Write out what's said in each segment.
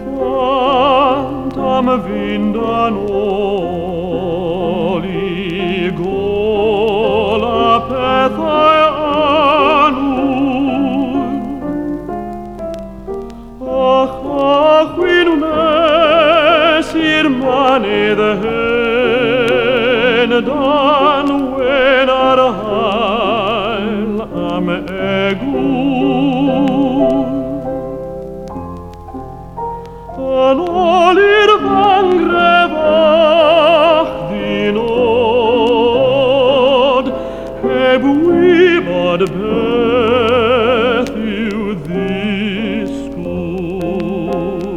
elefant am vind an oligola pethau anul. Ach, win nes ir maned hen dan wen ar hael am egul. An olir vangrevach dinod heb wibod beth yw ddisgwyl.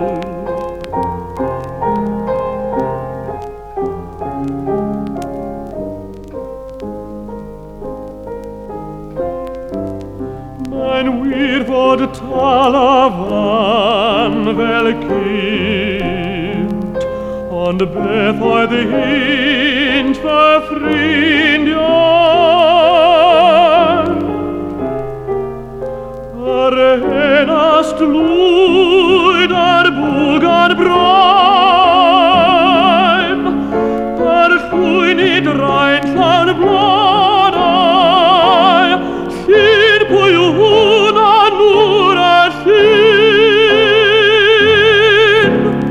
Mae'n wir fod talafan fel cynt, ond beth oedd hynt fy ffrindiau? Ar henast lwyd ar bwgan braim, ar llwyn I draen llawn blodau, llun pwy yw hwn a nŵr a llun.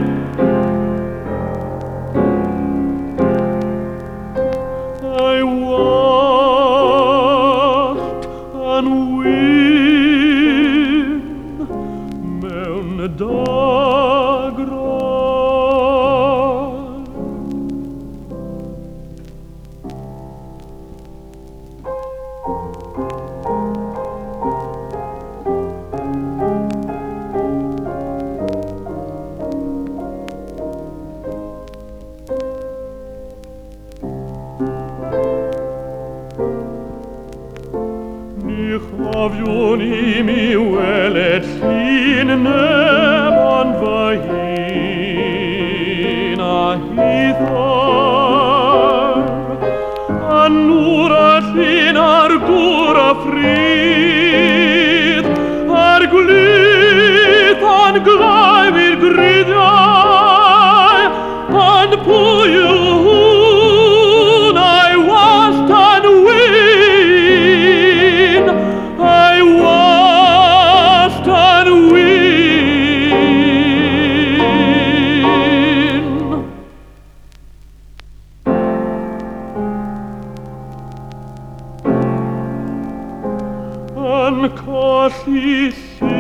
Ai wallt an wyn mewn dagran. Ni chofiwn I mi weled llun neb ond fy hun a hithar, a nŵr a llun ar gŵr a ffrydd, ar glyth a'n glaif i'r gryddiau, a'n pwy yw hwn a'i wallt a'n wyn, a'i wallt a'n wyn. Yn colli